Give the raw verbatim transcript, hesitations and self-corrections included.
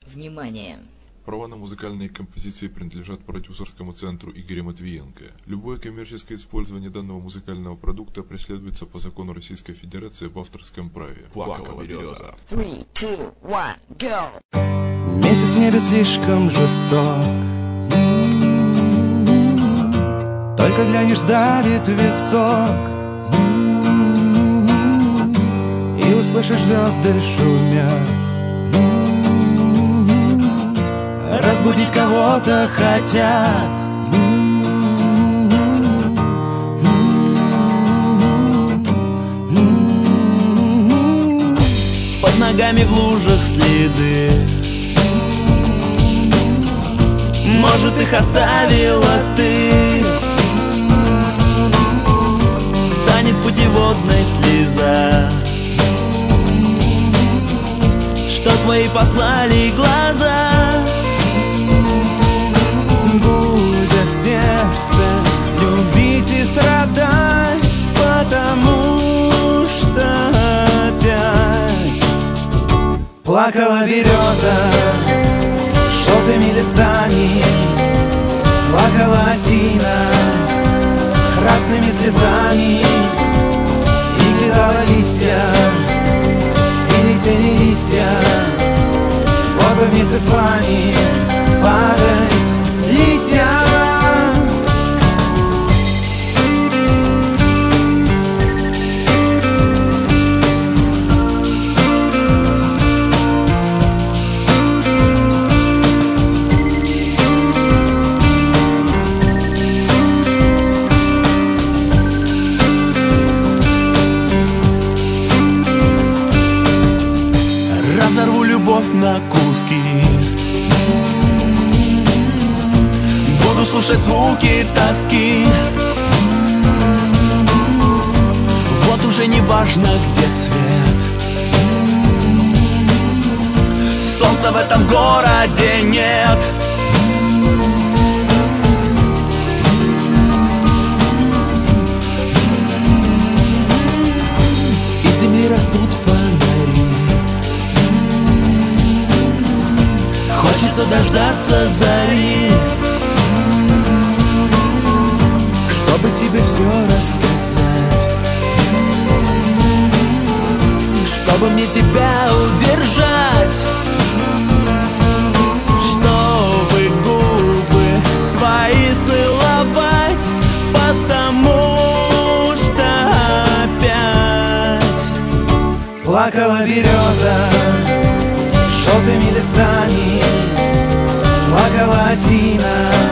Внимание! Права на музыкальные композиции принадлежат продюсерскому центру Игоря Матвиенко. Любое коммерческое использование данного музыкального продукта преследуется по закону Российской Федерации об авторском праве. Плакала береза. Three, two, one, go! Месяц в небе слишком жесток. Только глянешь, давит висок, и услышишь, звезды шумят. Разбудить кого-то хотят. Под ногами в лужах следы. Может, их оставила ты. Станет путеводной слеза, что твои послали глаза. Будет сердце любить и страдать, потому что опять плакала береза желтыми листами, плакала осина красными слезами, и кидала листья, и летели листья, вот бы вместе с вами падать листья. Разорву любовь на куски, буду слушать звуки тоски. Вот уже не важно, где свет, солнца в этом городе нет. Из земли растут фонари, хочется дождаться зари, чтобы тебе все рассказать, чтобы мне тебя удержать, чтобы губы твои целовать, потому что опять плакала береза желтыми листами, плакала осина